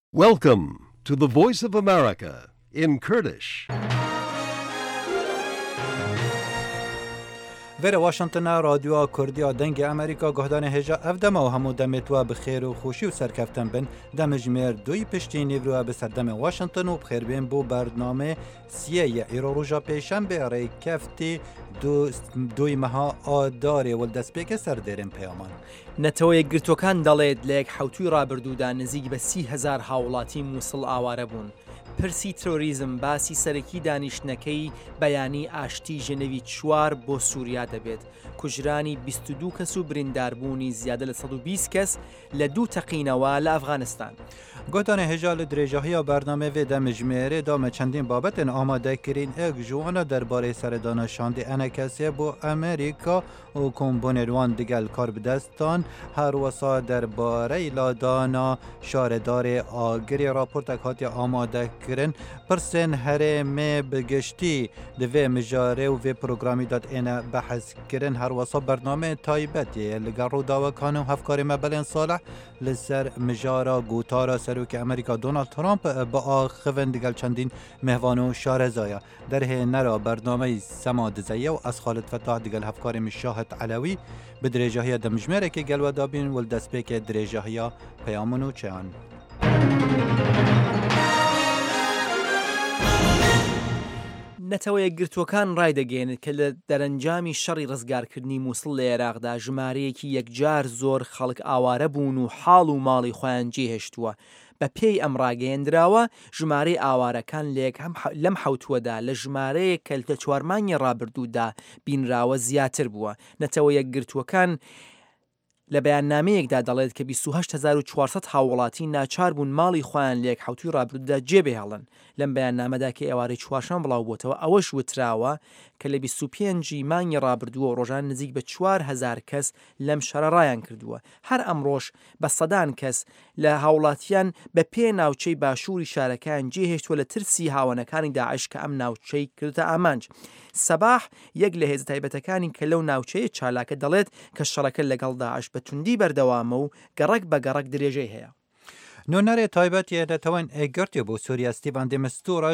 Welcome to the Voice of America in Kurdish. ویر واشنطن رادیو کردیا دنگ امریکا گهدان هجا افدم و همو دمتوا بخیر و خوشی و سرکفتن بن دم جمیر دوی پشتی نیورو به سردم واشنطن و بخیر بین بو برنامه سیه ایرو روژا پیشن به ری کفتی دوی مها آداره و دسپیک سردرین پیامان نەتەوەیەک گرتوەکان دەڵێت لە یەک حوتوی ڕابردوودا نزیک بە 30,000 هاوڵاتی مووسڵ ئاوارە بوون. پرسی ترۆریزم باسی سەرەکی دانیشتنەکەی بەیانی ئاشتی ژنەوی 4 بۆ سووریا دەبێت. کوژرانی 22 کەس و برینداربوونی زیادە لە 120 کەس لە 2 تەقینەوە لە ئەفغانستان. گوتان هجال درێژاهی برنامه و دم جمعیره دام چندین بابت آماده کرین اک جوانا درباره سردانشاندی انکسی با امریکا و کمبونروان دیگل کار بدستان هر وسا درباره لادانا شاردار آگری راپورتک هاتی آماده کرن پرسن هرم بگشتی دوی مجاره و پروگرامی داد اینا بحث کرن هر وسا برنامه تایبتی لگر رو داوه کانو هفکاری مبلین صالح لسر مجارا گوتارا سروک امریکا دونالد ترامپ با آخوین دیگل چندین مهوانو شارزایا در نرا برنامه سماد زیه و از خالد فتاح دیگل هفکاری مشاهد علوی به درجاهی دمجمره که گلو دابین ولدسپیک درجاهی پیامونو چهان نەتەوەیەک گرتوەکان ڕایدەگەێنێت کە لە دەرەنجامی شەڕی ڕزگارکردنی مووسڵ لە عێراقدا ژمارەیەکی یەکجار زۆر خەڵک ئاوارە بوون و حاڵ و ماڵی خۆیان جێهێشتووە. بە پێی ئەم ڕاگەیەندراوە ژمارەی ئاوارەکان لەم حوتوەدا لە ژمارەیەک کە لە 4 مانگی ڕابردوودا بینراوە زیاتر بووە. نەتەوەیەک گرتوەکان لە بەیاننامەیەکدا دەڵێت کە 28,400 هاوڵاتی ناچار بوون ماڵی خۆیان لە یەک حوتوی ڕابردوودا جێبهێڵن. لەم بەیاننامەدا کە ئێوارەی چوارشەممە بڵاو بووتەوە ئەوەش وتراوە کە لە 25 مانگی ڕابردووە ڕۆژان نزیک بە 4,000 کەس لەم شەڕە ڕایان کردووە. هەر ئەمڕۆژ بە سەدان کەس لە هاوڵاتیان بە پێ ناوچەی باشووری شارەکان جێهێشتووە لە ترسی هاوەنەکانی داعش کە ئەم ناوچەی کردە ئامانج. سەباح یەک لە هێزە تایبەتەکانی کە لەو ناوچەیە چالاکە دەڵێت کە شەڕەکە لەگەڵ داعش بە توندی بەردەوامە و گەڕک بە گەڕک درێژەی هەیە. نونر تایبەتی دەتەوەن ئەگەرتی بۆ سووریا ستیڤان دێمەستۆرە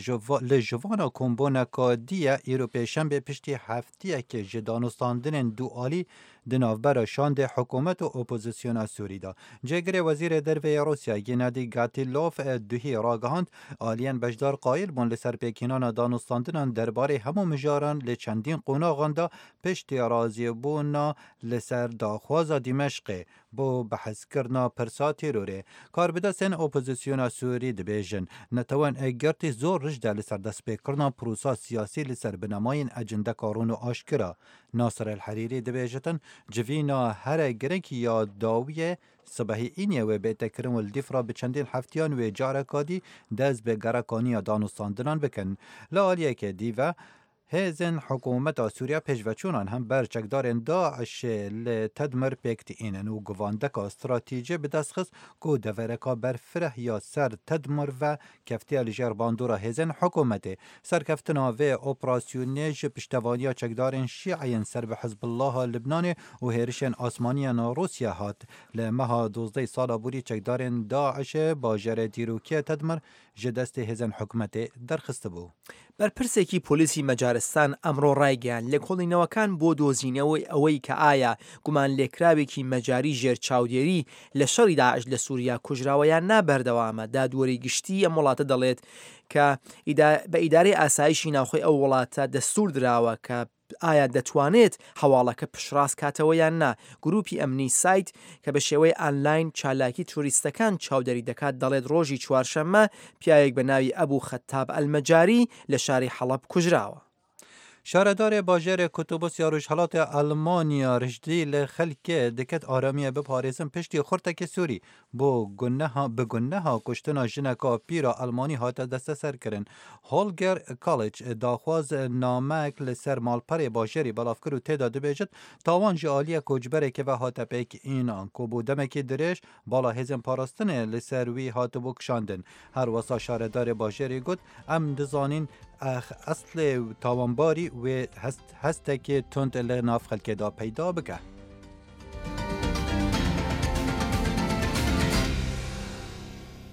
لە ژڤانە کۆمبۆنەکە دیە ئیرۆپێشەمبێ پشتی هەفتەیەکێ ji danûstandinên dualî di navbera şandê hikûmet û opozisyona Sûrî da. Cêgirê Wezîrê Derve Rûsya Gennadî Gatilov duhî ragihand aliyên bejdar qayîl bûn li ser pêkînana danûstandinan derbarê hemû mijaran lê çendîn qonaxan da piştî razîbûna li ser daxwaza Dîmeşqê بۆ بەحثکردنا پرسا تێرۆرێ. کاربدەستên opozisyona Sûrî dibêjin netewên ئەگەرتî زۆر ریش da li ser destpêkirina pîrosa siyasî li ser binemayên ecindeka rûn û aşkira. Nasir el-Herîrî dibêjitin civîna here girekî ya dawiyê sibehî îniyê wê bêtekirin û li dîfra bi çendîn heftiyan wê carekadî dest bi gerekaniya danûstandinan bikin. Li aliyekê dîve هێزن حکوومەتە سووریا پێشڤەچوونان هەم بەرچەکدارên داعشê li Tedmir pêktînin û guvandeka stratîjî bi dest xist ku devereka berfireh ya ser Tedmir ve keftiya li jêr bandora hêzên hikûmetê. Serkeftina vê operasyonê ji piştevaniya çekdarên Şîeyên ser bi Hizbullaha Libnanê û hêrişên asmaniyan Rûsya hat. Li meha 12 sala borî çekdarên Daişê bajarê dîrokîya Tedmir ji destê hêzên hikûmetê derxistibû. بەرپرسێکی پۆلیسی مەجارستان ئەمڕۆ ڕایگەیان لە کۆڵینەوەکان بۆ دۆزینەوەی ئەوەی کە ئایا گومان لێکراوێکی مەجاری ژێر چاودێری لە شەڕی داعش لە سووریا کوژراوەیان نابەردەوامە. دادوەری گشتی ئەم وڵاتە دەڵێت کە بە ئیدارەی ئاسایشی ناوخۆی ئەو وڵاتە دەستور دراوە کە ئایا دەتوانێت هەواڵەکە پشڕاست کاتەوە یان نا. گروپی ئەمنی سایت کە بە شێوەی ئانلاین چالاکی توریستەکان چاودەری دەکات دەڵێت ڕۆژی چوارشەممە پیاوێک بە ناوی ئەبوو خەتاب ئەلمەجاری لە شاری حەڵەب کوژراوە. شارەدارê bajarê Kutubusya Rojhilatê Almanya rijdî li xelkê diket aramiye biparêzin piştî xurtekê Sûrî bo bi guneha kuştina jineka pîra Almanî hate desteserkirin. Holger Kalic daxwaz namek li ser malperê bajarê belavkir û têda dibêjit tawan ji aliyê kocberekê ve hate pêkînan ku bû demekî dirêj bala hêzên parastinê li ser wî hatibû kişandin. Her wesa şaredarê bajarê got em dizanîn اصل تاوانباری و هستکی تند لی ناف خلکه دا پیدا بکه.